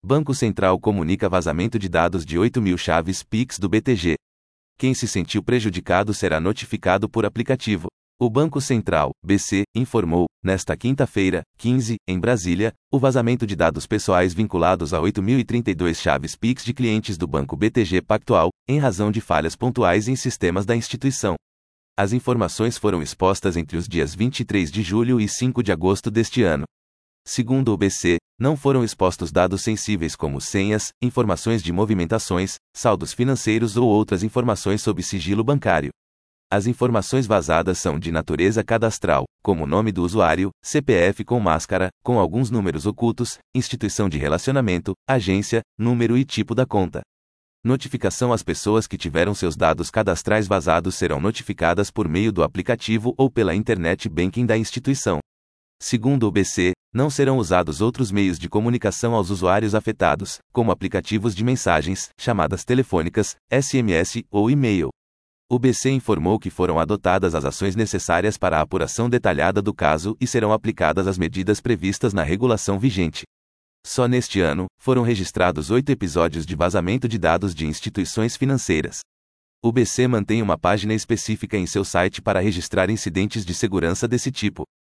Banco Central comunica vazamento de dados de 8.000 chaves Pix do BTG. Quem se sentiu prejudicado será notificado por aplicativo. O Banco Central, BC, informou, nesta quinta-feira, 15, em Brasília, o vazamento de dados pessoais vinculados a 8.032 chaves Pix de clientes do Banco BTG Pactual, em razão de falhas pontuais em sistemas da instituição. As informações foram expostas entre os dias 23 de julho e 5 de agosto deste ano. Segundo o BC, não foram expostos dados sensíveis como senhas, informações de movimentações, saldos financeiros ou outras informações sob sigilo bancário. As informações vazadas são de natureza cadastral, como nome do usuário, CPF com máscara, com alguns números ocultos, instituição de relacionamento, agência, número e tipo da conta. Notificação às pessoas que tiveram seus dados cadastrais vazados serão notificadas por meio do aplicativo ou pela internet banking da instituição. Segundo o BC, não serão usados outros meios de comunicação aos usuários afetados, como aplicativos de mensagens, chamadas telefônicas, SMS ou e-mail. O BC informou que foram adotadas as ações necessárias para a apuração detalhada do caso e serão aplicadas as medidas previstas na regulação vigente. Só neste ano, foram registrados 8 episódios de vazamento de dados de instituições financeiras. O BC mantém uma página específica em seu site para registrar incidentes de segurança desse tipo.